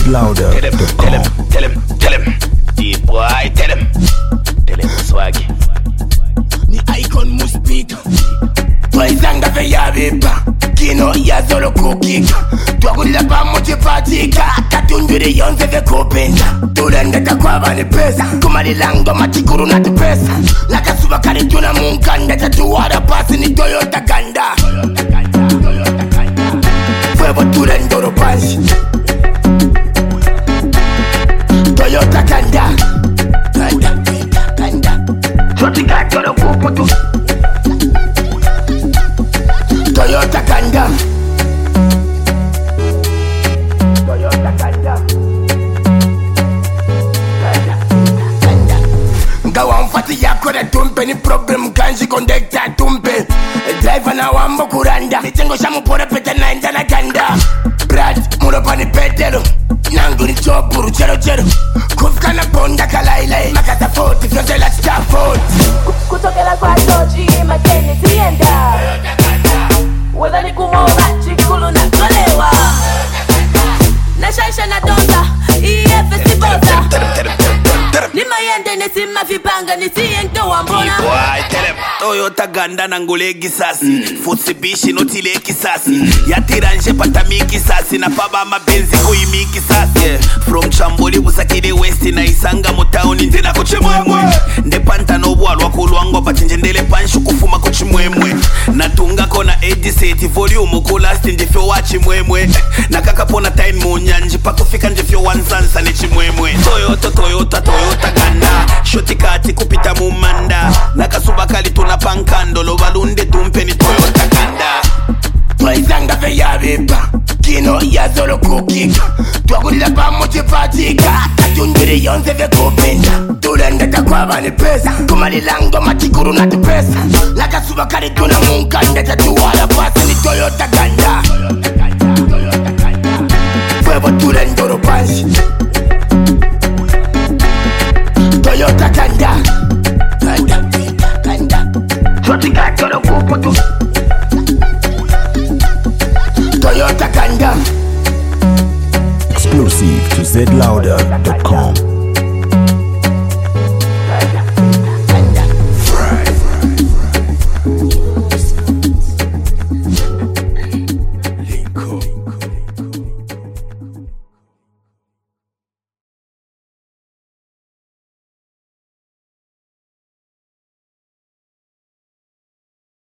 zlouder.com. Tell him, deep boy, tell him swaggy. Ni icon mu speak. Twaisanga veya bipa. Kino ya solo kukika. Twagulila pamoja patika. Katunjuri yonze ve kupenza. Tulendeka kwa bani pesa. Kumalilango matikuru na tupesa. Laka suba kari tuna munkanda. Tatuwara pasi ni Toyota Ganda. Fuego tulendoro panshi. Toyota Ganda. Ganda. Chotika tolo kuputu. Toyota Ganda. Toyota Ganda. Ngawa mfati yako na tumpe ni problem kanji kondekta tumpe. Driver na wambo kuranda. Mitengo shamu pora pete na indana Ganda. Brad muropa ni petero. Nangu ni chopuru chero. Kufika na bonda kalailai. Makasa 40 fyonte la Stafford. Kutokela kwa tochi makeni tienda. Whether ni kumova chikulu na kolewa. Na shaisha na donda EF siboza. Ni mayende nisima vipanga nisiento wambona. Boy, tell him Toyota Ganda nangule kisasi. Futsibishi notile kisasi. Yatiranje patami kisasi. Na paba mabenzi kuimi kisasi. From Chamboli busakile west na isanga mutauni ndena kuchimwemwe. Ndepanta no bwalwa kulwango patinjendele panshu kufuma kuchimwemwe. Natunga kona 87 volume kulasti njefyo wachimwemwe. Nakaka pona time munyanji pakufika njefyo wansansa nechimwemwe. Toyota Ganda. Shoti kati kupita mumanda. Nakasuba kali tuna pankando. Lobalunde tumpe ni Toyota Ganda. Twaisanga veya bipa. Kino ya solo kukika. Twagulila pamoja patika. Katunjuri yonze ve kupenza. Tulendeka kwa bani pesa. Kumalilango matikuru na tupesa. Laka suba kari tuna munkanda. Tatuwala pasi ni Toyota Ganda. Fuego tulendoro panshi. Toyota Ganda. Chotika tolo kuputu. Toyota Ganda. Exclusive to zlouder.com.